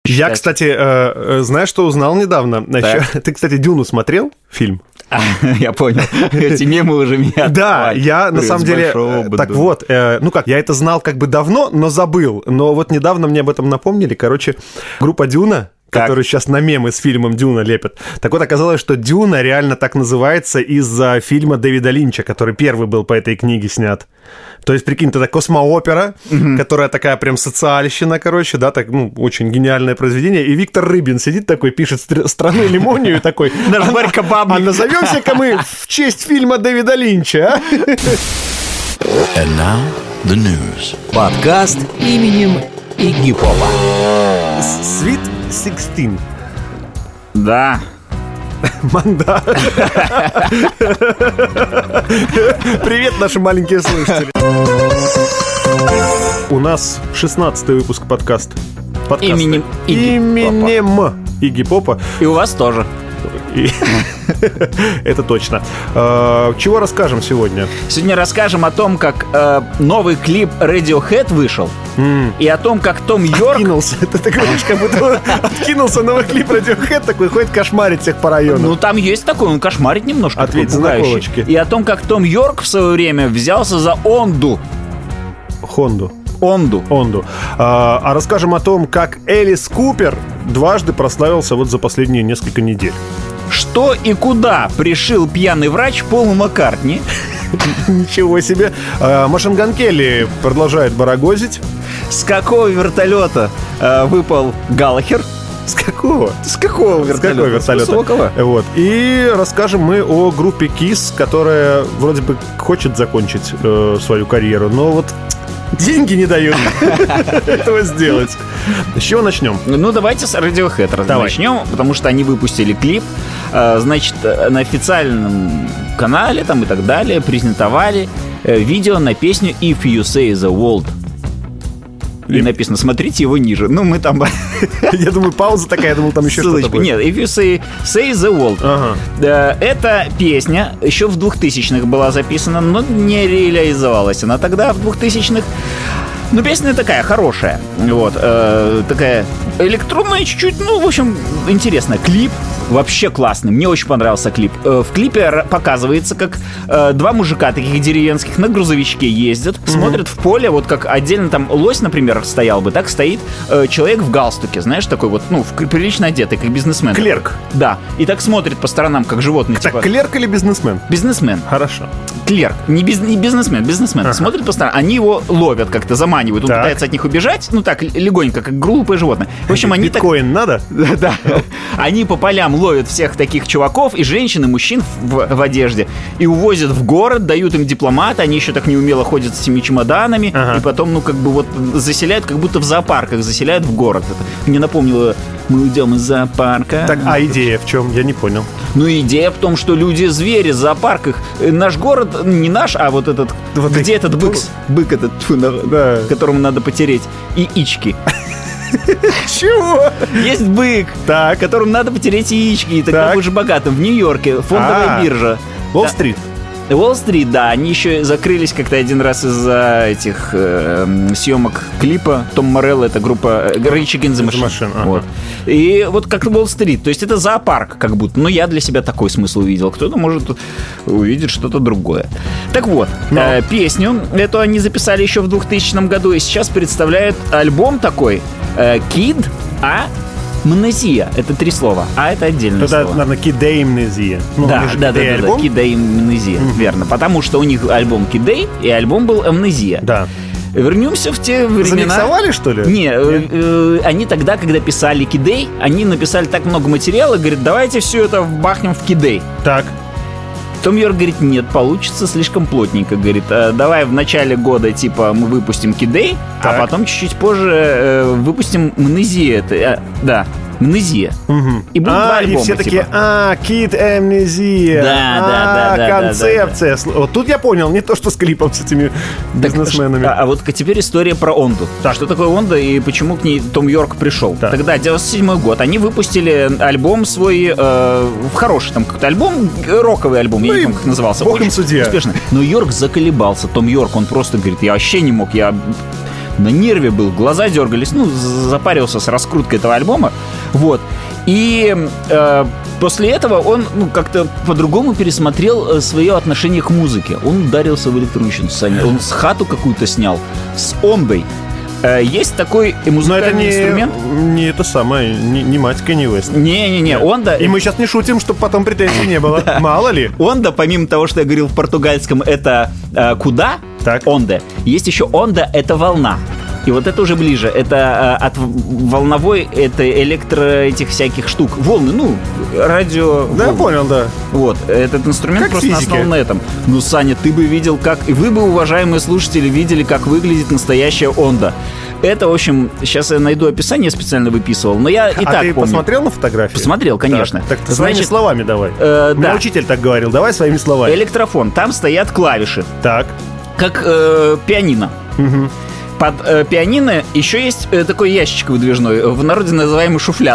Я, кстати, знаешь, что узнал недавно? Ты, кстати, «Дюну» смотрел? Фильм? Я понял. Эти мемы уже меня... Да, я на самом деле... Так вот, я это знал как бы давно, но забыл. Но вот недавно мне об этом напомнили. Короче, группа «Дюна», которую сейчас на мемы с фильмом «Дюна» лепят. Так вот, оказалось, что «Дюна» реально так называется из-за фильма Дэвида Линча, который первый был по этой книге снят. То есть, прикинь, это космоопера, которая такая прям социальщина, короче, да, так, очень гениальное произведение. И Виктор Рыбин сидит такой, пишет «Страну лимонию» такой. А назовемся-ка мы в честь фильма Дэвида Линча, а? And now the news. Подкаст именем Игги Попа. Sweet 16. Да. Манда. Привет, наши маленькие слушатели. У нас 16-й выпуск подкаста. Именем Игги Попа. И у вас тоже. Это точно. Чего расскажем сегодня? Сегодня расскажем о том, как новый клип Radiohead вышел, и о том, как Том Йорк... Откинулся. Ты говоришь, как будто откинулся новый клип Radiohead, такой ходит кошмарить всех по району. Ну, там есть такой, он кошмарит немножко. Ответь за наколочки. И о том, как Том Йорк в свое время взялся за Онду. Онду. А расскажем о том, как Элис Купер дважды прославился вот за последние несколько недель. Что и куда пришил пьяный врач Полу Маккартни? Ничего себе. Машин Ган Келли продолжает барагозить. С какого вертолета выпал Галлахер? С какого? С какого вертолета? С высокого. Вот. И расскажем мы о группе KISS, которая вроде бы хочет закончить свою карьеру, но вот деньги не дают этого сделать. С чего начнем? Ну, давайте с Radiohead начнем, потому что они выпустили клип. Значит, на официальном канале там и так далее презентовали видео на песню «If You Say The World». И написано, смотрите его ниже. Ну, мы там... Я думаю, пауза такая, я думал, там еще что-то будет. Нет, If You Say The World. Ага. Эта песня еще в 2000-х была записана, но не реализовалась она тогда, в 2000-х. Ну, песня такая, хорошая. Вот. Такая электронная чуть-чуть, в общем, интересная. Клип вообще классный. Мне очень понравился клип. В клипе показывается, как два мужика таких деревенских на грузовичке ездят, смотрят в поле, вот как отдельно там лось, например, стоял бы, так стоит человек в галстуке, знаешь, такой вот, прилично одетый, как бизнесмен. Клерк. Да. И так смотрит по сторонам, как животные. Так, клерк или бизнесмен? Бизнесмен. Хорошо. Клерк. Не бизнесмен. Ага. Смотрит по сторонам. Они его ловят как-то, заманивают. Он пытается от них убежать, так, легонько, как глупое животное. В общем, они биткоин надо? Да. Они по полям ловят всех таких чуваков и женщин, и мужчин в одежде, и увозят в город, дают им дипломаты, они еще так неумело ходят с этими чемоданами, и потом, заселяют, как будто в зоопарках, заселяют в город. Это мне напомнило, мы уйдем из зоопарка. Так, а идея в чем? Я не понял. Идея в том, что люди-звери в зоопарках. Наш город, не наш, а вот этот, вот где этот бык этот, которому надо потереть яички. Чего? Есть бык, которому надо потереть яички, и тогда будешь богатым. В Нью-Йорке фондовая биржа. Уолл-стрит. Уолл-стрит, да, они еще закрылись как-то один раз из-за этих съемок клипа. Том Морелло, это группа Rage Against the Machine. Вот. И вот как Уолл-стрит, то есть это зоопарк как будто. Но я для себя такой смысл увидел. Кто-то может увидеть что-то другое. Так вот, песню эту они записали еще в 2000 году, и сейчас представляют альбом такой Kid Amnesia. Это 3 слова, а это отдельное слово. Это, наверное, Kid Amnesia. Да, Kid Amnesia, верно. Потому что у них альбом Kid A, и альбом был Amnesia. Да. Вернемся в те времена. Замиксовали, что ли? Не, они тогда, когда писали Kid A, они написали так много материала, говорят, давайте все это вбахнем в Kid A. Так. Том Йорк говорит, нет, получится слишком плотненько. Говорит, давай в начале года, мы выпустим Kid A, а потом чуть-чуть позже выпустим Amnesia. Amnesia. И будут 2 альбома. И все такие, Kid Amnesia. Да. Концепция. Вот тут я понял, не то, что с клипом с этими бизнесменами. А вот теперь история про Онду. Что такое Онда и почему к ней Том Йорк пришел. Тогда, 97-й год, они выпустили альбом свой, хороший там какой-то альбом, роковый альбом, я не помню, как назывался. Бог им судья. Успешно. Но Йорк заколебался. Том Йорк, он просто говорит, я вообще не мог, на нерве был, глаза дергались, запарился с раскруткой этого альбома, вот. И после этого он как-то по-другому пересмотрел свое отношение к музыке. Он ударился в электрощину, Саня. Он с хату какую-то снял, с ондой. Есть такой музыкальный инструмент. Не это самое, не мать Кенни Уэст. Не, онда. И мы сейчас не шутим, чтобы потом претензий не было. Мало ли. Онда, помимо того, что я говорил в португальском, это куда? Так. Онда. Есть еще онда, это волна. И вот это уже ближе. Это от волновой, это этих всяких штук. Волны, радио. Да, я понял, да. Вот, этот инструмент как просто основан на этом. Саня, ты бы видел, и вы бы, уважаемые слушатели, видели, как выглядит настоящая онда. Это, в общем, сейчас я найду описание, специально выписывал, но я и так ты помню. Посмотрел на фотографии? Посмотрел, конечно. Так ты своими словами давай. Да. Учитель так говорил, давай своими словами. Электрофон, там стоят клавиши. Так. Как пианино. Угу. Под пианино еще есть такой ящичек выдвижной, в народе называемый шуфляд.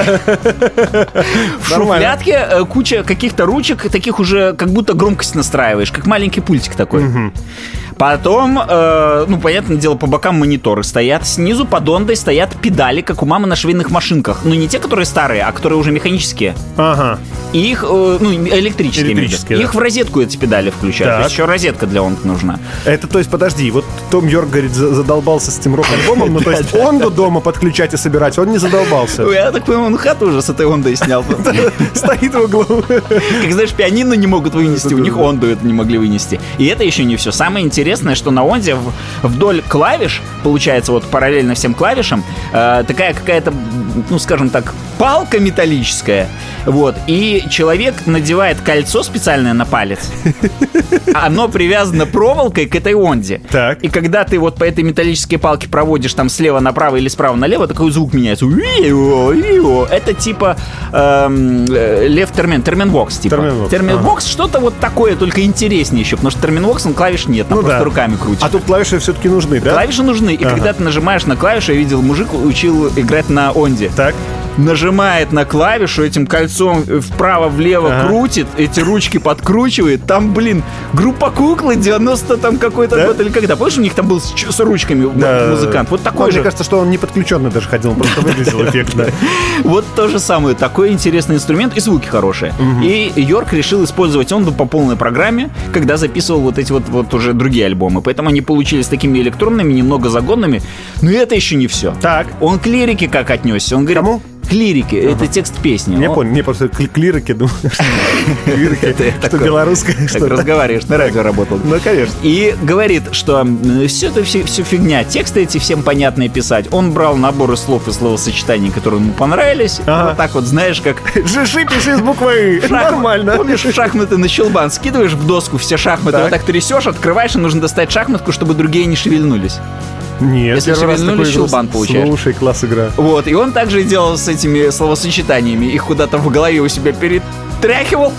В шуфлядке куча каких-то ручек, таких уже как будто громкость настраиваешь, как маленький пультик такой. Потом, понятное дело, по бокам мониторы стоят. Снизу под ондой стоят педали, как у мамы на швейных машинках. Не те, которые старые, а которые уже механические. Ага. И их, электрические. Да. Их в розетку эти педали включают. То есть еще розетка для онды нужна. Это, то есть, подожди, вот Том Йорк, говорит, задолбался с этим рок-альбомом, то есть онду дома подключать и собирать, он не задолбался. Я так понимаю, он хату уже с этой ондой снял. Стоит в углу. Как знаешь, пианино не могут вынести, у них онду это не могли вынести. И это еще не все. Самое интересное, что на онде вдоль клавиш, получается, вот параллельно всем клавишам, такая какая-то, скажем так, палка металлическая. Вот. И человек надевает кольцо специальное на палец. Оно привязано проволокой к этой онде. Так. И когда ты вот по этой металлической палке проводишь там слева направо или справа налево, такой звук меняется. Это типа Лев Терменвокс. Терменвокс что-то вот такое, только интереснее еще. Потому что Терменвокс, клавиш нет, там просто руками крутит. А тут клавиши все-таки нужны, да? Клавиши нужны. И когда ты нажимаешь на клавишу, я видел, мужик учил играть на онде. Так. Нажимает на клавишу, этим кольцом вправо-влево крутит, эти ручки подкручивает. Там, группа Куклы 90 там какой-то год или когда. Помнишь, у них там был с ручками музыкант? Вот такой же. Мне кажется, что он не подключенный даже ходил, он просто выглядел эффектно. Вот то же самое. Такой интересный инструмент и звуки хорошие. И Йорк решил использовать онду по полной программе, когда записывал вот эти вот уже другие альбомы. Поэтому они получились такими электронными, немного загонными. Но это еще не все. Так. Он к лирике как отнесся. Он говорит... Кому? К лирике. Это текст песни. Я понял. Мне просто клирики, думаю, что белорусское. Так разговариваешь, на радио работал. Ну, конечно. И говорит, что все это все фигня. Тексты эти всем понятные писать. Он брал наборы слов и словосочетаний, которые ему понравились. Вот так вот, знаешь, как... Жиши пиши с буквой. Нормально. Помнишь, шахматы на щелбан скидываешь в доску все шахматы, вот так трясешь, открываешь, и нужно достать шахматку, чтобы другие не шевельнулись. Нет, если шевельнулись, щелбан получаешь. Слушай, класс игра. Вот, и он также делал с этими словосочетаниями. Их куда-то в голове у себя перетряхивал.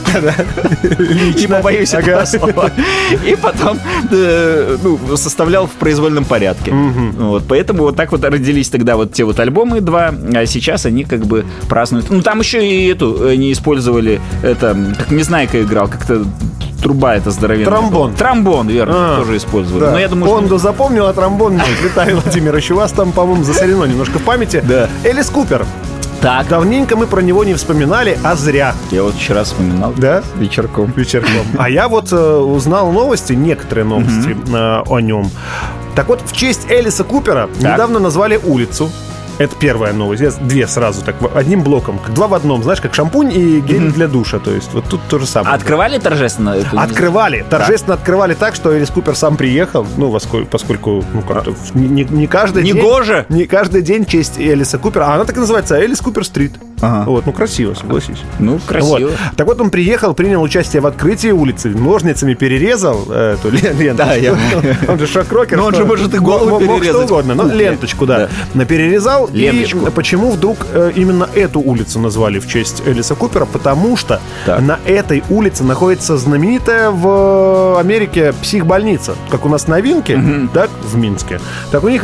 Не побоюсь этого слова. И потом составлял в произвольном порядке. Вот, поэтому вот так вот родились тогда вот те вот альбомы два, а сейчас они как бы празднуют. Там еще и они использовали это, как Незнайка играл, как-то труба эта здоровенная. Тромбон, верно, тоже использовали. Да. Но я думаю, Онду запомнил, а тромбон нет. Виталий Владимирович, у вас там, по-моему, засорено немножко в памяти. Да. Элис Купер. Так. Давненько мы про него не вспоминали, а зря. Я вот вчера вспоминал. Да? Вечерком. А я вот узнал новости, некоторые новости о нем. Так вот, в честь Элиса Купера недавно назвали улицу. Это первая новость. Я две сразу так одним блоком. Два в одном, знаешь, как шампунь и гель для душа. То есть вот тут то же самое. Открывали торжественно? Открывали. Торжественно открывали так, что Элис Купер сам приехал. Поскольку как-то не каждый день... Негоже! Не каждый день в честь Элиса Купера. А она так и называется, Элис Купер Стрит. Вот, красиво, согласись. Красиво. Вот. Так вот, он приехал, принял участие в открытии улицы, ножницами перерезал эту ленточку. Да, он же шок-рокер. Но он же может и голову перерезать. Мог что угодно, но ленточку, да. Перерезал. Ленточку. И почему вдруг именно эту улицу назвали в честь Элиса Купера? Потому что на этой улице находится знаменитая в Америке психбольница. Как у нас новинки, так, в Минске. Так у них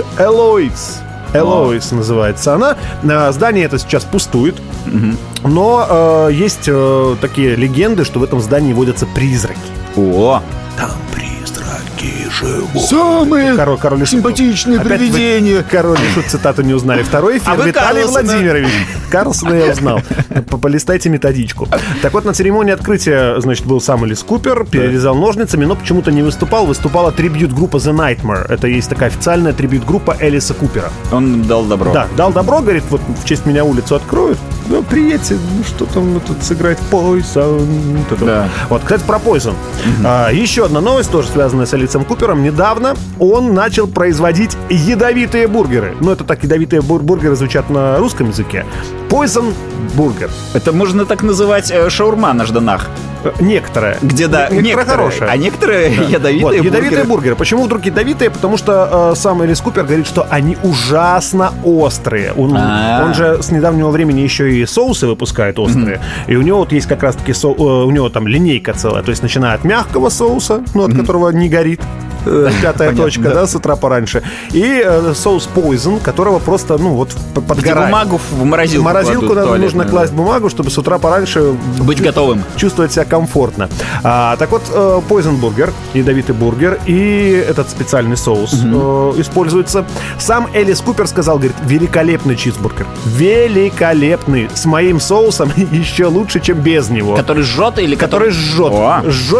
Элоис называется она. Здание это сейчас пустует. Но есть такие легенды, что в этом здании водятся призраки. О! Там призраки Самые симпатичные привидения. Король и Шут цитату не узнали. Второй эфир. Виталий Владимирович. Карлсона я узнал. Полистайте методичку. Так вот, на церемонии открытия, значит, был сам Элис Купер, перерезал ножницами, но почему-то не выступал. Выступала трибьют-группа The Nightmare. Это есть такая официальная трибьют-группа Элиса Купера. Он дал добро. Да, дал добро, говорит, вот в честь меня улицу откроют. Ну, приедьте, что там тут сыграет Poison. Да. Вот, кстати, про Poison. Еще одна новость, тоже связанная с Элисом Купером. Недавно он начал производить ядовитые бургеры. Ну, это так, ядовитые бургеры звучат на русском языке. Poison бургер. Это можно так называть шаурма на Жданах. Некоторые. Где, да, некоторые хорошие. А некоторые ядовитые вот, бургеры. Ядовитые бургеры. Почему вдруг ядовитые? Потому что сам Элис Купер говорит, что они ужасно острые. Он же с недавнего времени еще и соусы выпускает острые. И у него вот есть как раз-таки у него там линейка целая. То есть начиная от мягкого соуса, от которого не горит. Пятая точка, да, с утра пораньше. И соус Poison, которого просто, подгорает. Бумагу в морозилку. В морозилку нужно класть бумагу, чтобы с утра пораньше быть готовым. Чувствовать себя комфортно. Так вот, Poison бургер, ядовитый бургер, и этот специальный соус используется. Сам Элис Купер сказал, говорит, великолепный чизбургер. Великолепный. С моим соусом еще лучше, чем без него. Который жжет или который жжет? Жжет.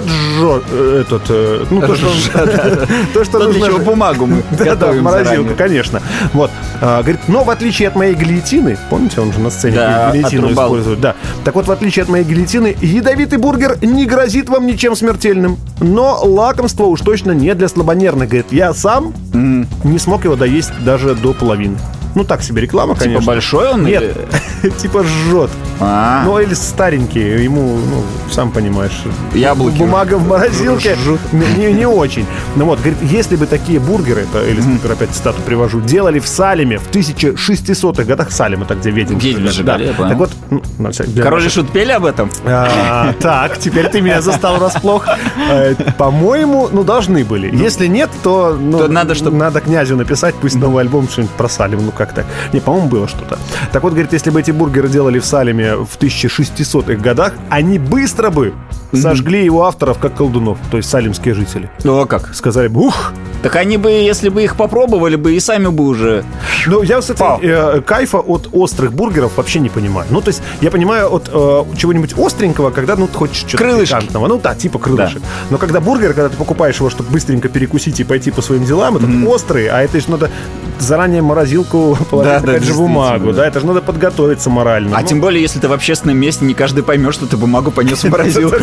То, что нужно... Для чего бумагу мы готовим морозилку, конечно. Вот. Говорит, но в отличие от моей гильотины, помните, он же на сцене гильотину использует. Да. Так вот, в отличие от моей гильотины, ядовитый бургер не грозит вам ничем смертельным. Но лакомство уж точно не для слабонервных. Говорит, я сам не смог его доесть даже до половины. Ну, так себе реклама, конечно. Типа большой он? Нет, типа жжет. Но Элис старенький, ему, сам понимаешь, яблоки. Бумага в морозилке не очень. Ну вот, говорит, если бы такие бургеры, это Элис Купер, опять цитату привожу, делали в Салеме в 1600-х годах, Салем, это где ведьмы. Ведьмы сжигали, да. Так вот, Король и Шут пели об этом? Так, теперь ты меня застал врасплох. По-моему, должны были. Если нет, то надо князю написать, пусть новый альбом что-нибудь про Салем, как так. Не, по-моему, было что-то. Так вот, говорит, если бы эти бургеры делали в Салеме в 1600-х годах, они быстро бы сожгли его авторов как колдунов, то есть салемские жители. Ну, а как? Сказали бы, ух! Так они бы, если бы их попробовали бы, и сами бы уже... Ну, я, кстати, кайфа от острых бургеров вообще не понимаю. Ну, то есть, я понимаю от чего-нибудь остренького, когда, ты хочешь что-то пикантного. Ну, да, типа крылышек. Да. Но когда бургер, когда ты покупаешь его, чтобы быстренько перекусить и пойти по своим делам, это острый, а это же надо заранее морозилку положить, опять же, бумагу. Да, это же надо подготовиться морально. А тем более, если ты в общественном месте, не каждый поймет, что ты бумагу понес в морозилку.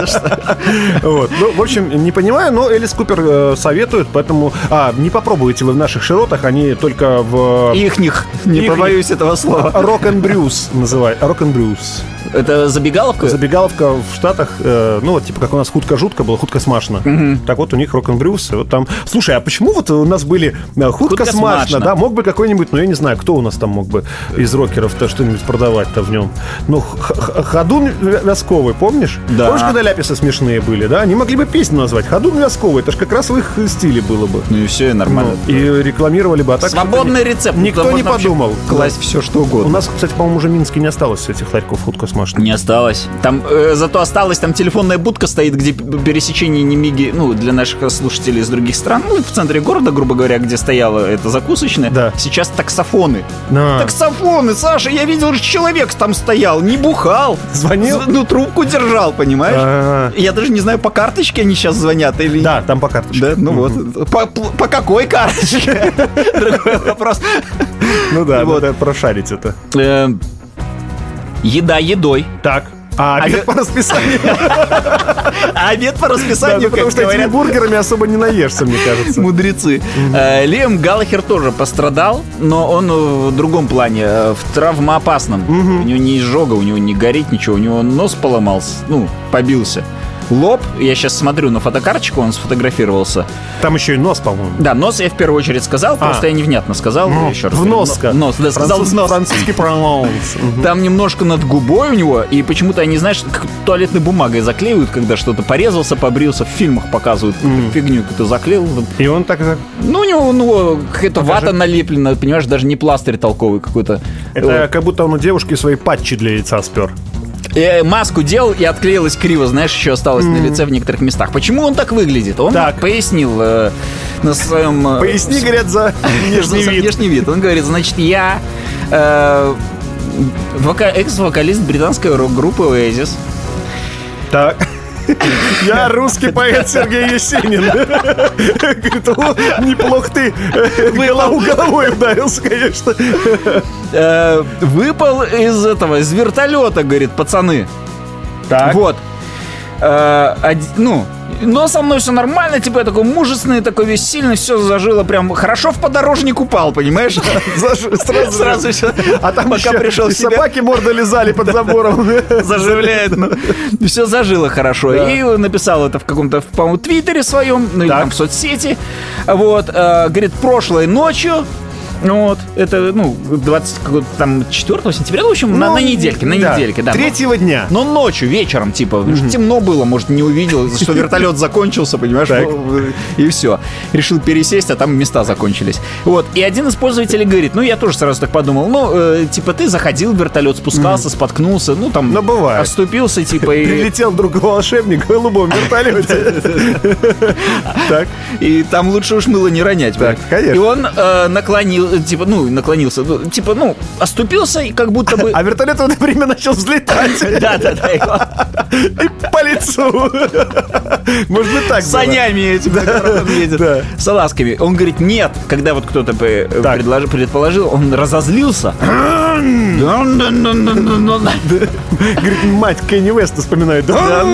Вот. Ну, в общем, не понимаю, но Элис Купер советует, поэтому... не попробуйте вы в наших широтах, они только в... Ихних, не побоюсь этого слова. Рок-н-брюс называют. Рок-н-брюс. Это забегаловка? Забегаловка в Штатах, вот типа как у нас хутка-жутка была, хутка-смашна. Так вот у них рок-н-брюс, вот там... Слушай, а почему вот у нас были хутка-смашна, да? Мог бы какой-нибудь, я не знаю, кто у нас там мог бы из рокеров-то что-нибудь продавать-то в нем? Ходун Вязковый, помнишь? Да. Помнишь, когда ляписы смешные были, да? Они могли бы песню назвать «Ходун Вязковый», это же как раз в их стиле было бы. Ну и все, и нормально. И рекламировали бы, а так... Свободный рецепт. Никто не подумал. Класть все, что угодно. У нас, кстати, по-моему, уже в Минске не осталось этих ларьков хутка-смашных. Не осталось. Там зато осталась там телефонная будка стоит, где пересечение Немиги, для наших слушателей из других стран, в центре города, грубо говоря, где стояла эта закусочная. Да. Сейчас таксофоны. Таксофоны, Саша, я видел, человек там стоял, не бухал. Звонил? Трубку держал, понимаешь? Я даже не знаю, по карточке они сейчас звонят или... Да, там по карточке. Да, вот. По какой карточке? Другой вопрос. Ну да, надо прошарить это. Еда едой. Так. Обед по расписанию. Обед по расписанию, потому что этими бургерами особо не наешься, мне кажется. Мудрецы. Лиам Галлахер тоже пострадал, но он в другом плане, в травмоопасном. У него не изжога, у него не горит ничего, у него нос поломался, побился. Лоб, я сейчас смотрю на фотокарточку, он сфотографировался. Там еще и нос, по-моему. Да, нос я в первую очередь сказал, просто я невнятно сказал. Еще раз. В носка. Нос, да, сказал в нос. Французский прононс. Там немножко над губой у него, и почему-то они, знаешь, как туалетной бумагой заклеивают, когда что-то порезался, побрился, в фильмах показывают фигню, какую-то заклеил. И он так... у него какая-то вата налеплена, понимаешь, даже не пластырь толковый какой-то. Это как будто он у девушки свои патчи для яйца спер. Маску делал и отклеилась криво, знаешь, еще осталось на лице в некоторых местах. Почему он так выглядит? Он пояснил на своем... Поясни, говорят, за внешний вид. Он говорит, значит, я экс-вокалист британской рок-группы Oasis. Так. Я русский поэт Сергей Есенин. Говорит, неплохо ты головой ударился, конечно. Выпал из вертолета, говорит, пацаны. Так. Вот. Но со мной все нормально, типа я такой мужественный, такой весь сильный, все зажило прям хорошо в подорожник упал, понимаешь? Сразу все. А там пока пришел в себя, собаки морды лизали под забором. Заживляет. Все зажило хорошо. И написал это в каком-то, по-моему, твиттере своем, ну или там в соцсети. Вот. Говорит, прошлой ночью. Вот, это, 24 сентября, в общем, на недельке, да. Третьего дня. Но ночью, вечером, типа, темно было, может, не увидел, что вертолет закончился, понимаешь, и все. Решил пересесть, а там места закончились. Вот, и один из пользователей говорит, я тоже сразу так подумал, типа, ты заходил в вертолет, спускался, споткнулся, бывает. Оступился, типа, и... Прилетел вдруг волшебник в голубом вертолете. Так. И там лучше уж мыло не ронять. Так, конечно. И он наклонился, оступился и как будто бы... А вертолет в это время начал взлетать. Да. И по лицу. Может быть, так было. С санями этим, он едет. С он говорит, нет. Когда вот кто-то предположил, он разозлился. Говорит, мать Кенни Уэста вспоминает.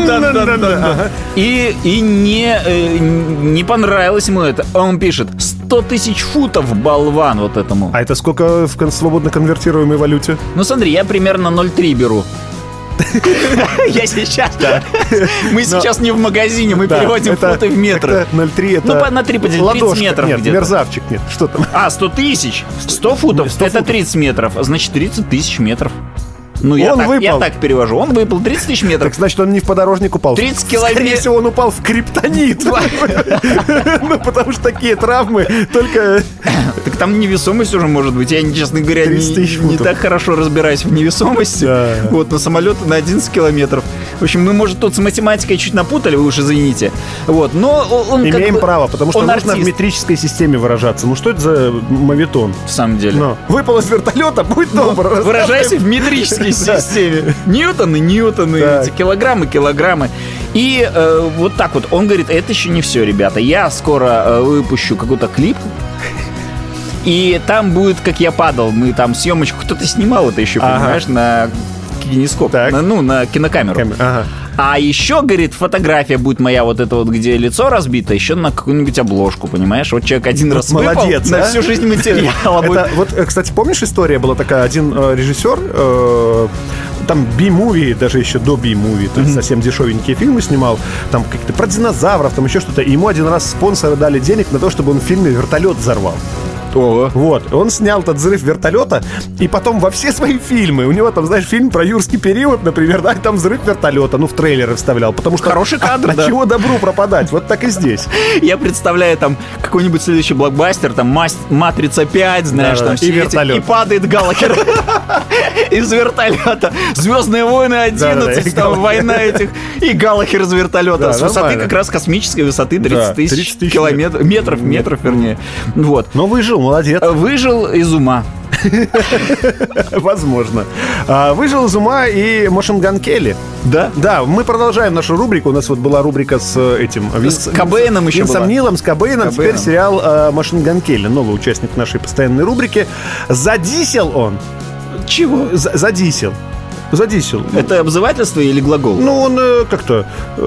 И не понравилось ему это. Он пишет, 100 тысяч футов, болван, вот этому. А это сколько в свободно конвертируемой валюте? Смотри, я примерно 0,3 беру. Я сейчас. Мы сейчас не в магазине, мы переводим футы в метры. 0,3 это... на 3 поделить, 30 метров где-то. Нет, мерзавчик, нет. Что там? 100 тысяч. 100 футов, это 30 метров. Значит, 30 тысяч метров. Я так перевожу. Он выпал 30 тысяч метров. Так значит, он не в подорожник упал. 30 километров. Скорее всего, он упал в криптонит. Потому что такие травмы только... Так там невесомость уже может быть. Я, честно говоря, не так хорошо разбираюсь в невесомости. Вот, на самолет на 11 километров. В общем, мы, может, тут с математикой чуть напутали, вы уж извините. Вот, но он... Имеем право, потому что нужно в метрической системе выражаться. Что это за моветон? В самом деле. Выпал из вертолета, будь добр. Выражайся в метрической системе. Ньютоны, эти килограммы. И вот так вот. Он говорит, это еще не все, ребята. Я скоро выпущу какой-то клип. И там будет, как я падал. Мы там съемочку, кто-то снимал это еще, понимаешь, на кинескоп, на кинокамеру. А еще, говорит, фотография будет моя вот эта вот, где лицо разбито, еще на какую-нибудь обложку, понимаешь? Вот человек один раз выпал, на всю жизнь материала. Вот, кстати, помнишь, история была такая? Один режиссер, там B-movie, даже еще до B-movie, то есть совсем дешевенькие фильмы снимал, там какие-то про динозавров, там еще что-то. И ему один раз спонсоры дали денег на то, чтобы он в фильме вертолет взорвал. Вот, он снял этот взрыв вертолета, и потом во все свои фильмы, у него там, знаешь, фильм про юрский период, например, да, там взрыв вертолета, в трейлеры вставлял, потому что... Хороший кадр, да. Чего добру пропадать, вот так и здесь. Я представляю там какой-нибудь следующий блокбастер, там «Матрица 5», знаешь, там и вертолет. И падает Галлахер из вертолета. «Звездные войны 11», там «Война этих», и Галлахер из вертолета. С высоты как раз космической высоты 30 тысяч километров, метров, вернее. Вот. Но выжил, молодец. Выжил из ума. Возможно. Выжил из ума и Machine Gun Kelly. Да? Да, мы продолжаем нашу рубрику. У нас вот была рубрика с этим... С Кобейном еще была. Винсом Нилом, с Кобейном. Теперь сериал Machine Gun Kelly. Новый участник нашей постоянной рубрики. Задисел он. Чего? Задисел. Это обзывательство или глагол? Он как-то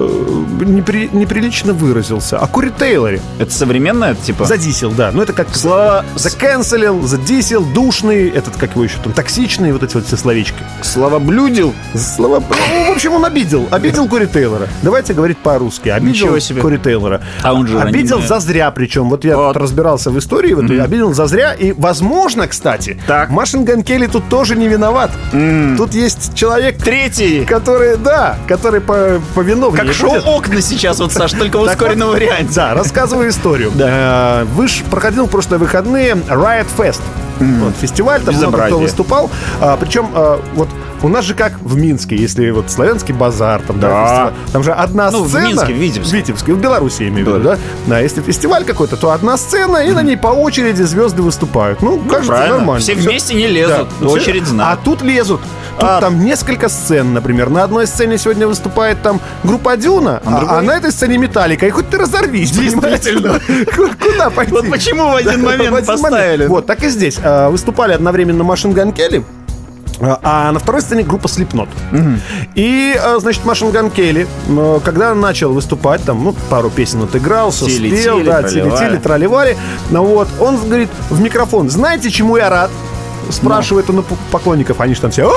неприлично выразился. О Кори Тейлоре. Это современное, типа? Задисел, да. Это как слова... Закэнселил, задисел, душный, этот, как его еще там, токсичный, вот эти вот все словечки. Словоблюдил? В общем, он обидел Кори Тейлора. Давайте говорить по-русски. Обидел Кори Тейлора. А он же обидел зазря, причем. Вот я разбирался в истории, обидел зазря. И, возможно, кстати, Machine Gun Kelly тут тоже не виноват. Тут есть человек третий, который повиновнее. Как шоу «Окна» сейчас, вот, Саш, только в ускоренном варианте. Да, рассказываю историю. Проходил в прошлые выходные Riot Fest. Фестиваль, там много кто выступал. Причем вот у нас же как в Минске, если вот Славянский базар, там, да, фестиваль, там же одна сцена. в Минске, в Витебске, в Беларуси, я имею в виду, да? Да, если фестиваль какой-то, то одна сцена, и на ней по очереди звезды выступают. Ну, кажется, правильно. нормально. Все вместе не лезут, очередь знают. А тут лезут. Тут там несколько сцен, например. На одной сцене сегодня выступает там группа Дюна, а на этой сцене Металлика. И хоть ты разорвись, действительно. Куда пойти? Вот почему в один момент поставили? Вот, так и здесь. Выступали одновременно Machine Gun Kelly, а на второй сцене группа Slipknot. И, значит, Machine Gun Kelly, когда начал выступать, там, пару песен отыграл, все спел, да, тили-тили, тролливали. Вот, он говорит в микрофон: знаете, чему я рад? Спрашивает он у поклонников, они же там все: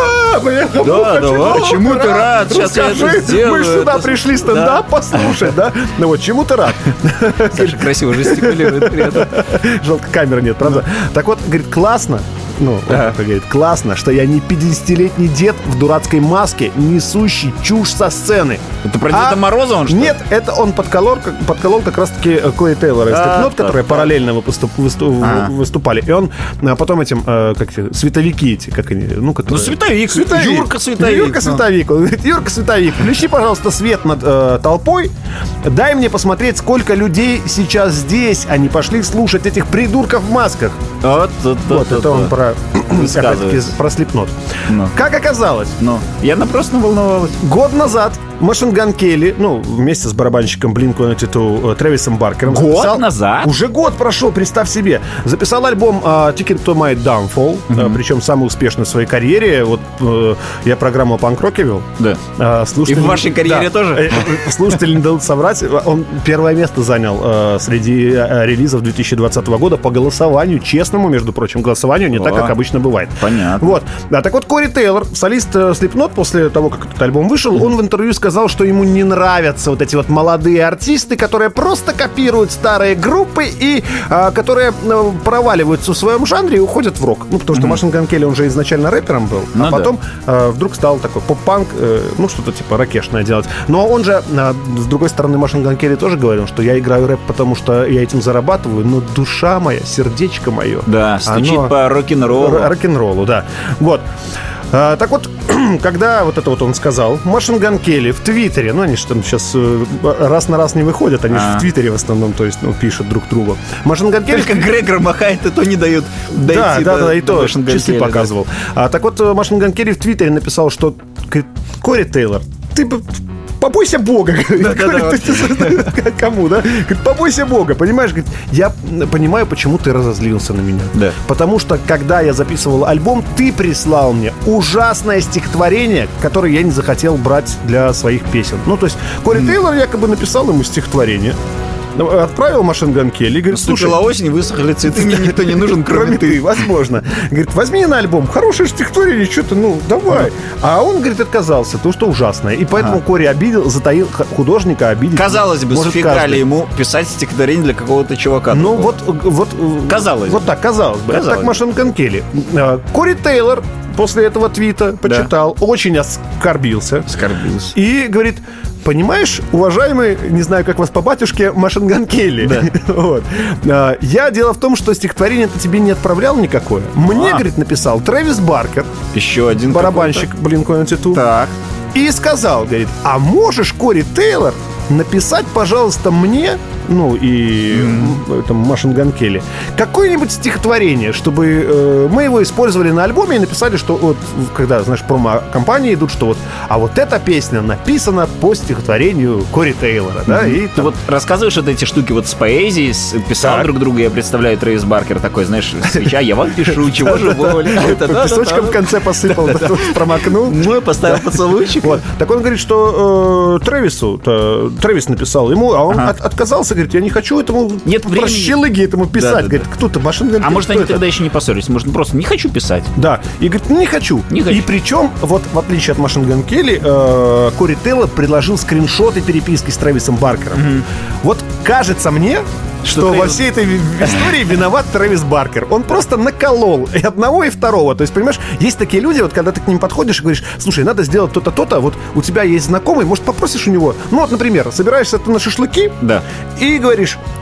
чему ты рад? Сейчас я это сделаю. Мы же сюда пришли стендап послушать, да? Ну вот, чему ты рад? Саша красиво жестикулирует при этом. Жалко, камеры нет, правда? Так вот, говорит, классно. Говорит, классно, что я не 50-летний дед в дурацкой маске, несущий чушь со сцены. Это про Деда Мороза он, что ли? Нет, это он подколол как раз-таки Кори Тейлора из Slipknot, которые параллельно выступали. И он потом этим, световики эти, как они, Световик. Юрка Световик. Юрка Световик. Он говорит: Юрка Световик, включи, пожалуйста, свет над толпой, дай мне посмотреть, сколько людей сейчас здесь, они пошли слушать этих придурков в масках. Вот это он про Slipknot. Как оказалось, я просто волновалась. Год назад Machine Gun Kelly, вместе с барабанщиком Blink-182 Трэвисом Баркером Год назад? Уже год прошел, представь себе. Записал альбом Ticket to My Downfall, причем самый успешный в своей карьере. Вот я программу «Панк-роке» вел. Да. И в вашей карьере тоже? Слушатели не дадут соврать. Он первое место занял среди релизов 2020 года по голосованию, честному, между прочим, голосованию, не так, как обычно бывает. Понятно. Вот. Так вот, Кори Тейлор, солист Slipknot, после того, как этот альбом вышел, он в интервью сказал, что ему не нравятся вот эти вот молодые артисты, которые просто копируют старые группы и которые проваливаются в своем жанре и уходят в рок. Потому что Machine Gun Kelly, он же изначально рэпером был, а потом вдруг стал такой поп-панк, что-то типа рокешное делать. Но он же, с другой стороны, Machine Gun Kelly тоже говорил, что я играю рэп, потому что я этим зарабатываю, но душа моя, сердечко мое... Да, стучит по рок-н-роллу. Рок-н-роллу, да. Вот. Так вот, когда вот это вот он сказал, Machine Gun Kelly в Твиттере, они же там сейчас раз на раз не выходят, они же в Твиттере в основном, то есть, пишут друг другу. Machine Gun Kelly... Только Грегор махает, и то не дают дойти до и то часы показывал. Так вот, Machine Gun Kelly в Твиттере написал, что Кори Тейлор, ты побойся Бога. Кому, да? Говорит, побойся Бога, понимаешь? Говорит, я понимаю, почему ты разозлился на меня. Да. Потому что, когда я записывал альбом, ты прислал мне ужасное стихотворение, которое я не захотел брать для своих песен. То есть, Кори Тейлор якобы написал ему стихотворение, отправил Machine Gun Kelly, говорит: наступила осень, высохли цветы, мне никто не нужен, кроме ты. Возможно. Говорит, возьми на альбом хорошее стихотворение, что-то, давай. А он, говорит, отказался, потому что ужасное. И поэтому Кори затаил художника, обидеть. Казалось бы, сфигали ему писать стихотворение для какого-то чувака. Казалось бы. Вот так, казалось бы. Это так Machine Gun Kelly. Кори Тейлор после этого твита почитал, очень оскорбился. И говорит: понимаешь, уважаемый, не знаю, как вас по батюшке, Machine Gun Kelly. Дело в том, что стихотворение-то тебе не отправлял никакое. Мне, говорит, написал Трэвис Баркер. Еще один барабанщик Blink-182. Так. И сказал, говорит: а можешь, Кори Тейлор, написать, пожалуйста, мне, Machine Gun Kelly, какое-нибудь стихотворение, чтобы мы его использовали на альбоме и написали, что вот, когда, знаешь, промо-компании идут, что вот эта песня написана по стихотворению Кори Тейлора, да? И ты вот рассказываешь вот эти штуки вот с поэзией, писал друг другу, я представляю, Трэвис Баркер такой, знаешь, свеча, я вам пишу, чего же воля. Песочком в конце посыпал, промокнул. Поставил поцелуйчик. Так он говорит, что Трэвис написал ему, а он отказался, говорит: я не хочу этому прощелыги этому писать. Говорит, кто-то Machine Gun Kelly. А может, они тогда еще не поссорились? Может, просто не хочу писать? Да. И говорит: не хочу. И причем, вот в отличие от Machine Gun Kelly, Кори Тейлор предложил скриншоты переписки с Трэвисом Баркером. Вот кажется мне, что во всей этой истории виноват Трэвис Баркер. Он просто наколол и одного, и второго. То есть, понимаешь, есть такие люди, вот когда ты к ним подходишь и говоришь: слушай, надо сделать то-то, то-то, вот у тебя есть знакомый, может, попросишь у него, например, собираешься ты на шашлыки, да, и говоришь: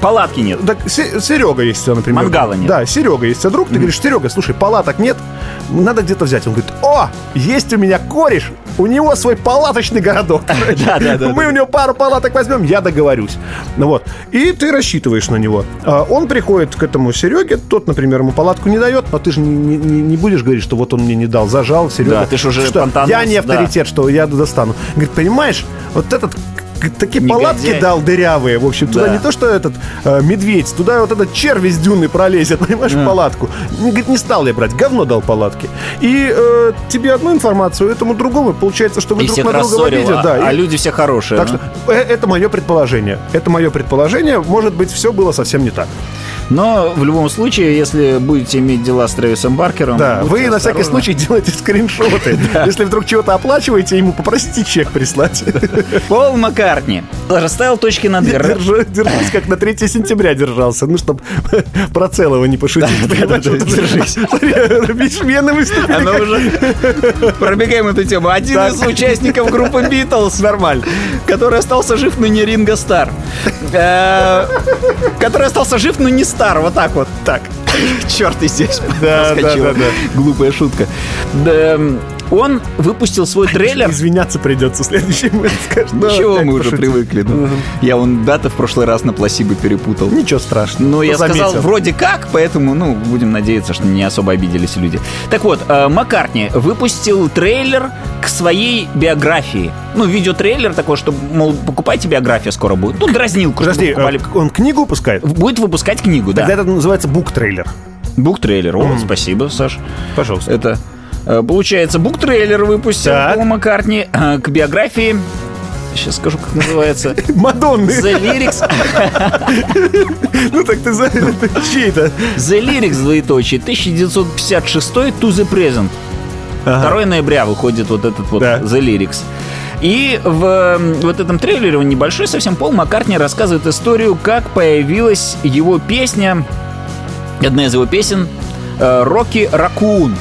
Палатки нет. Так, Серега есть, например. Мангала нет. Да, Серега есть друг. Ты говоришь: Серега, слушай, палаток нет, надо где-то взять. Он говорит: о, есть у меня кореш, у него свой палаточный городок. Мы у него пару палаток возьмем, я договорюсь. Ну вот. И ты рассчитываешь на него. Он приходит к этому Сереге, тот, например, ему палатку не дает, но ты же не будешь говорить, что вот он мне не дал, зажал, Серега. Да, ты же уже что, я не авторитет, что я достану. Говорит: понимаешь, вот этот... Такие палатки дал дырявые, в общем, туда не то, что этот медведь, туда вот этот червь из дюны пролезет, понимаешь, в палатку. Говорит: не стал я брать, говно дал палатки. И тебе одну информацию, этому другому, получается, что вы и друг на друга в обиде. А люди все хорошие. Так что это мое предположение. Это мое предположение. Может быть, все было совсем не так. Но в любом случае, если будете иметь дела с Трэвисом Баркером... Да, вы на всякий случай делаете скриншоты. Если вдруг чего-то оплачиваете, ему попросите чек прислать. Пол Маккартни расставил точки над «и». Держись, как на 3 сентября держался. Ну, чтобы про целого не пошутить. Держись. Вишмены выступили. Оно уже... Пробегаем эту тему. Один из участников группы Битлз, нормально, который остался жив, но не Ринго Стар. Который остался жив, но не Стар, вот так вот. Так. Черт, и здесь проскочила. Глупая шутка. Он выпустил свой трейлер. Извиняться придется в следующем. Ничего, мы уже привыкли. Я даты в прошлый раз на пласибо перепутал. Ничего страшного. Но я сказал вроде как, поэтому, будем надеяться, что не особо обиделись люди. Так вот, Маккартни выпустил трейлер к своей биографии. Видеотрейлер такой, что, мол, покупайте биографию, скоро будет. Дразнилку. Подожди, он книгу выпускает? Будет выпускать книгу, да. Тогда это называется буктрейлер. Буктрейлер. О, спасибо, Саш. Пожалуйста. Это... Получается, буктрейлер выпустил Пол Маккартни к биографии. Сейчас скажу, как называется. Мадонны. The Lyrics. Так ты чей-то? The Lyrics, двоеточие, 1956 to the present. 2 ноября выходит вот этот вот The Lyrics. И в вот этом трейлере, он небольшой совсем, Пол Маккартни рассказывает историю, как появилась его песня, одна из его песен, «Rocky Raccoon».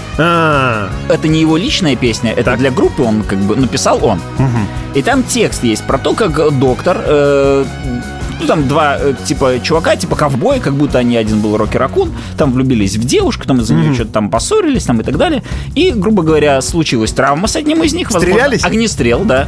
Это не его личная песня, это для группы он написал он. И там текст есть про то, как доктор... там два чувака, ковбоя, как будто один был Рокки Ракун, там влюбились в девушку, там из-за нее что-то там поссорились, там и так далее. И, грубо говоря, случилась травма с одним из них. Стрелялись? Огнестрел, да.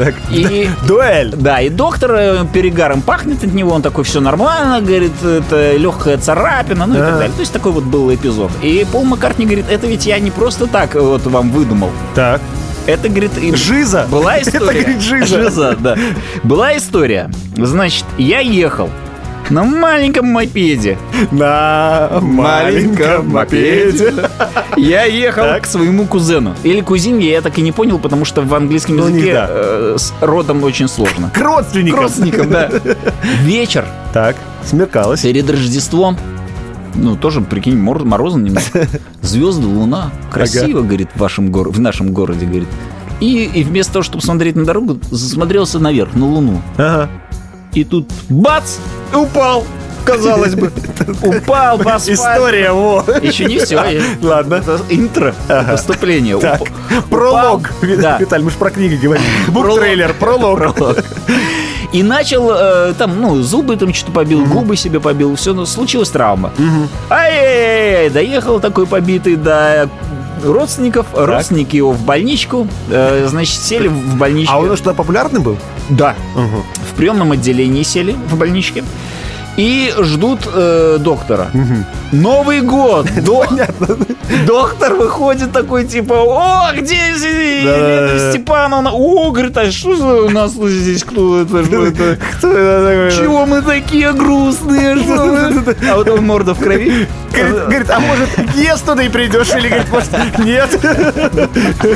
Дуэль. Да, и доктор перегаром пахнет от него, он такой: все нормально, говорит, это легкая царапина, и так далее. То есть такой вот был эпизод. И Пол Маккартни говорит: это ведь я не просто так вот вам выдумал. Так. Это, говорит, Жиза. Была история. Это, говорит, Жиза. Жиза, да. Была история. Значит, я ехал на маленьком мопеде. На маленьком мопеде. Я ехал к своему кузену. Или кузине, я так и не понял, потому что в английском языке с родом очень сложно. К родственникам. К родственникам, да. Вечер. Так, смеркалось. Перед Рождеством. Тоже, прикинь, морозно немного. Звезды, луна. Красиво, говорит, в нашем городе, говорит. И вместо того, чтобы смотреть на дорогу, засмотрелся наверх, на луну. И тут бац! Упал! Казалось бы. Упал в асфальт. История, Еще не все. Ладно. Это интро, поступление. Пролог. Виталь, мы же про книги говорим. Буктрейлер, пролог. И начал, зубы там что-то побил, губы себе побил, все, случилась травма. Ай-яй-яй, доехал такой побитый до родственников, родственники его в больничку, значит, сели в больничке. А он что, популярный был? Да. В приемном отделении сели в больничке. И ждут доктора. Новый год. Доктор выходит такой, о, где Елена Степановна? О, говорит, а что за у нас здесь, кто это? Чего мы такие грустные? А вот он морда в крови. Говорит, а может, ест туда и придешь? Или говорит, может, нет?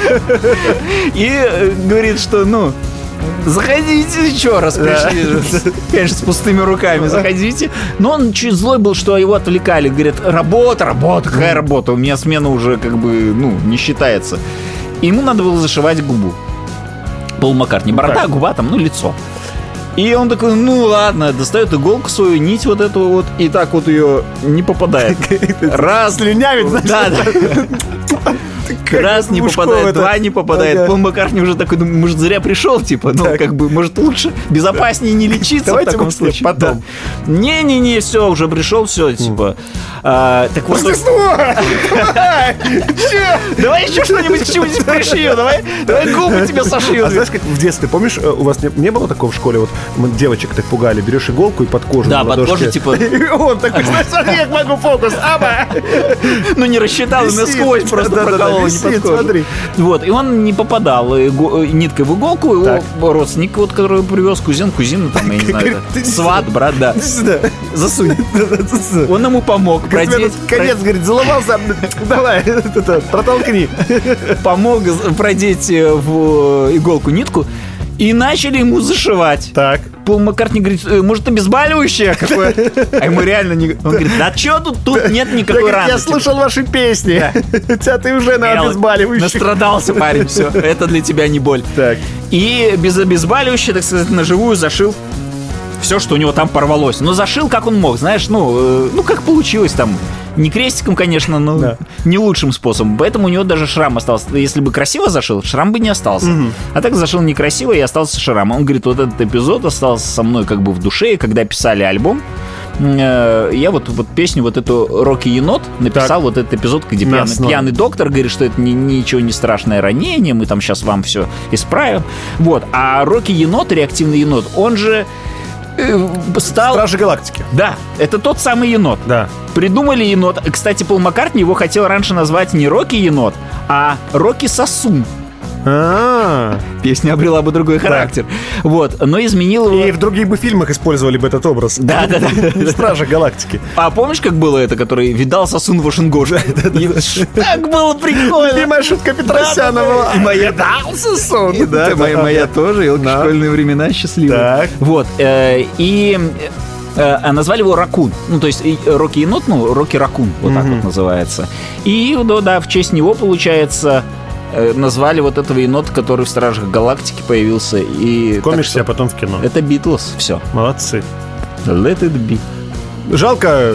И говорит, что, заходите, еще раз пришли. Конечно, с пустыми руками заходите. Но он чуть злой был, что его отвлекали. Говорит, работа, какая работа? У меня смена уже не считается. И ему надо было зашивать губу. Пол Маккартни. Борода, губа, лицо. И он такой, ладно, достает иголку свою, нить вот эту вот, и так вот ее не попадает. Раз. Слюнявит, да. Раз не попадает, два не попадает. Пол Маккартни уже такой, думаю, может, зря пришел, типа, ну, как бы, может, лучше безопаснее не лечиться в таком случае. Потом. Не-не-не, все, уже пришел, все, типа. Так вот... Давай еще что-нибудь к чему-нибудь пришью, давай губы тебе сошью. А знаешь, как в детстве, помнишь, у вас не было такого в школе, вот мы девочек так пугали, берешь иголку и под кожу. Да, под кожу, типа... Он такой, смотри, как могу фокус, Ну, не рассчитал, насквозь просто проколол, не под кожу. Вот, и он не попадал ниткой в иголку, его родственник, вот, который привез, кузина, там, я не знаю, сват, брат, да. Засунь. Он ему помог продеть. Конец, говорит, заломался, давай, протолкни. Помог продеть в иголку нитку. И начали ему зашивать. Так. Пол Маккартни говорит, может, обезболивающее какое-то? А ему реально не... Он говорит, да что тут нет никакой раны. Я слушал ваши песни. Тебя ты уже на обезболивающее. Настрадался, парень, все. Это для тебя не боль. Так. И без обезболивающего, так сказать, на живую зашил все, что у него там порвалось. Но зашил, как он мог, знаешь, ну как получилось там. Не крестиком, конечно, но не лучшим способом. Поэтому у него даже шрам остался. Если бы красиво зашил, шрам бы не остался. А так зашил некрасиво, и остался шрам. Он говорит, вот этот эпизод остался со мной как бы в душе. И когда писали альбом, я вот песню, вот эту «Рокки енот» написал, вот этот эпизод, где пьяный доктор говорит, что это ничего не страшное ранение, мы там сейчас вам все исправим. Вот. А «Рокки енот», реактивный енот, он же стал... Стражи Галактики. Да, это тот самый енот. Да. Придумали енот. Кстати, Пол Маккартни его хотел раньше назвать не Рокки енот, а Рокки Сосун. Песня обрела бы другой характер. Вот, но изменил его... И в других бы фильмах использовали бы этот образ. Да. Стражи Галактики. А помнишь, как было это, который видал сосун в Ошенгоше? Так было прикольно. Любимая шутка Петросяна была. И моя сосун. Да, моя тоже. Школьные времена счастливые. Вот, и... А назвали его Ракун. Ну, то есть Рокки енот, Рокки Ракун, вот так вот называется. И, да, в честь него, получается... назвали вот этого енота, который в «Стражах Галактики» появился. И комишься, а потом в кино. Это Битлз, все. Молодцы. Let it be. Жалко,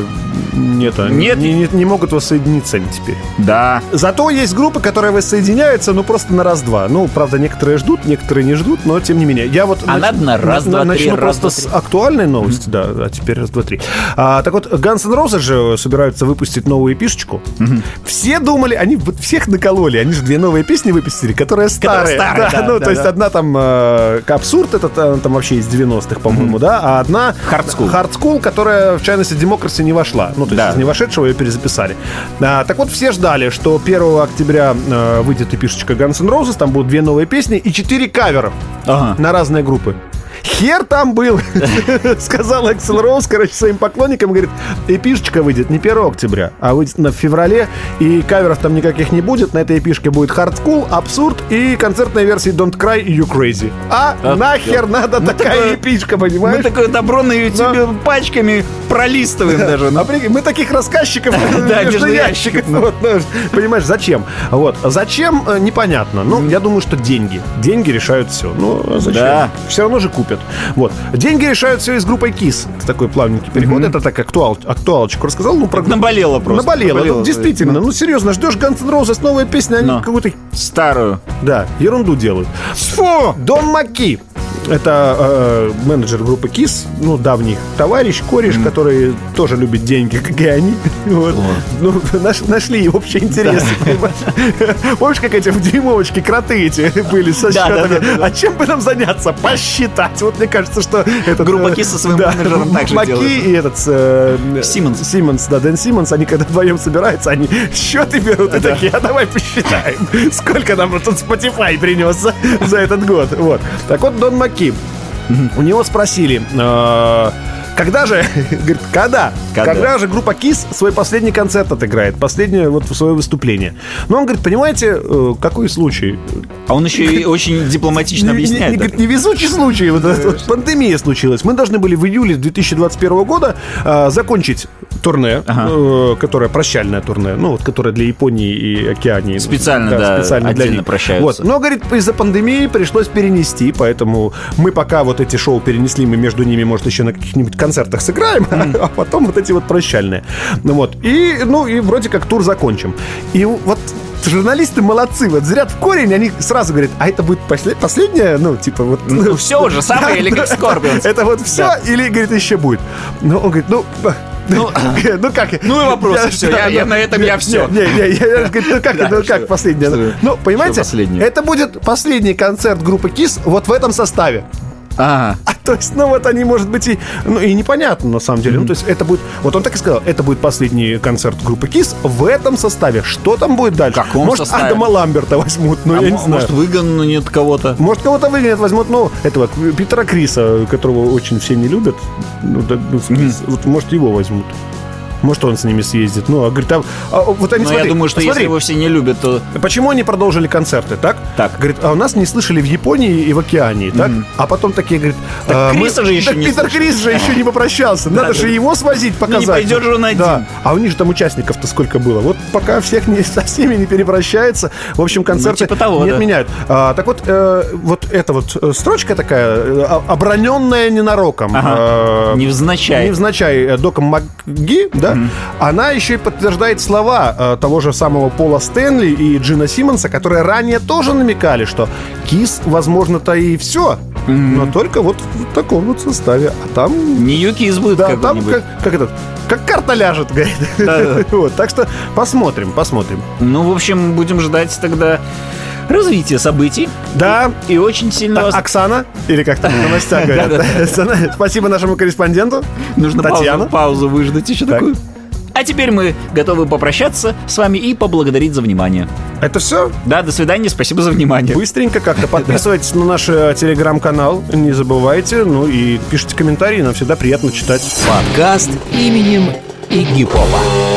не могут воссоединиться они теперь. Да. Зато есть группы, которые воссоединяются, просто на раз-два. Ну, правда, некоторые ждут, некоторые не ждут, но тем не менее. Я вот надо на раз-два-три. Начну просто с актуальной новости, да, а теперь раз-два-три. Так вот, Guns N' Roses же собираются выпустить новую эпишечку. Все думали, они вот всех накололи, они же 2 новые песни выпустили, которые старые. То есть одна там «Абсурд», это там вообще из 90-х, по-моему, да, а одна «Hard School», которая в частности Democracy не вошла. Ну, то есть из не вошедшего ее перезаписали. Так вот, все ждали, что 1 октября выйдет эпишечка Guns N' Roses, там будут 2 новые песни и 4 кавера на разные группы. Хер там был, сказал Эксел Роуз, своим поклонникам, говорит, эпишечка выйдет не 1 октября, а выйдет в феврале, и каверов там никаких не будет, на этой эпишке будет Hard School, Абсурд и концертная версия Don't Cry, You Crazy. Нахер надо такая эпишка, понимаешь? Мы такое добро на ютубе пачками пролистываем даже. Мы таких рассказчиков между ящиков. Понимаешь, зачем? Зачем, непонятно. Я думаю, что деньги. Деньги решают все. Ну, зачем? Все равно же купят. Вот. Деньги решают все и с группой KISS. Такой плавненький переход. Это так актуалочку рассказал. Наболело просто. Наболело. Действительно. Серьезно, ждешь Guns N' Roses, новая песня, они какую-то... Старую. Да, ерунду делают. Фу! Дон Макки. Это менеджер группы KISS, давний товарищ, кореш, который тоже любит деньги, как и они. Нашли общий интерес. Помнишь, как эти в дюймовочке кроты эти были со счетами? А чем бы нам заняться? Посчитать. Вот мне кажется, что... Группа KISS со своим менеджером так же делает. Макки и этот... Симмонс, Дэн Симмонс, они когда вдвоем собираются, они счеты берут и такие, давай посчитаем, сколько нам тут Spotify принес за этот год. Вот. Так вот, Дон Макки. У него спросили, когда же, говорит, когда же группа KISS свой последний концерт отыграет, последнее свое выступление. Но он говорит, понимаете, какой случай? А он еще и очень дипломатично объясняет. Говорит, невезучий случай, пандемия случилась. Мы должны были в июле 2021 года закончить турне, которое прощальное турне, которое для Японии и Океании. Специально для них прощаются. Но, говорит, из-за пандемии пришлось перенести, поэтому мы пока эти шоу перенесли, мы между ними, может, еще на каких-нибудь концертах сыграем, а потом эти прощальные. И вроде как тур закончим. И журналисты молодцы. Вот зрят в корень, они сразу говорят, а это будет последняя, ну, типа вот... Ну, все уже, самое или как Скорпионс. Это вот все, или, говорит, еще будет. Ну, он говорит, ну как? Ну и вопросы, все, я на этом я все. Ну как последняя? Ну, понимаете, это будет последний концерт группы KISS вот в этом составе. То есть, ну вот они, может быть, и непонятно на самом деле. Ну, то есть это будет, вот он так и сказал, это будет последний концерт группы KISS в этом составе. Что там будет дальше? В каком может, составе? Адама Ламберта возьмут, я не знаю. Может, выгонят кого-то? Может, кого-то выгонят, возьмут, этого Питера Криса, которого очень все не любят. Вот, может, его возьмут. Может, он с ними съездит. Ну, говорит, вот они, я думаю, что если его все не любят, то... Почему они продолжили концерты, так? Так. Говорит, у нас не слышали в Японии и в Океании, так? А потом такие, говорит... Криса же еще не Питер Крис же еще не попрощался. Надо же его свозить, показать. Не пойдет же он один. Да. А у них же там участников-то сколько было. Вот пока со всеми не перепрощается, в общем, концерты не отменяют. Так вот, вот эта вот строчка такая, оброненная ненароком. Невзначай. Невзначай. Доком МакГи, да? Она еще и подтверждает слова того же самого Пола Стэнли и Джина Симмонса, которые ранее тоже намекали, что KISS, возможно-то и все, но только вот в таком вот составе. А там... Не KISS будет, да, там как карта ляжет, говорит. Да. Вот, так что посмотрим. Ну, в общем, будем ждать тогда развитие событий. Да. И очень сильно вас... Оксана, или как там в новостях говорят. Спасибо нашему корреспонденту. Нужно паузу выждать еще такую. А теперь мы готовы попрощаться с вами и поблагодарить за внимание. Это все? Да, до свидания, спасибо за внимание. Быстренько как-то подписывайтесь на наш телеграм-канал, не забывайте, ну и пишите комментарии, нам всегда приятно читать. Подкаст именем Игги Попа.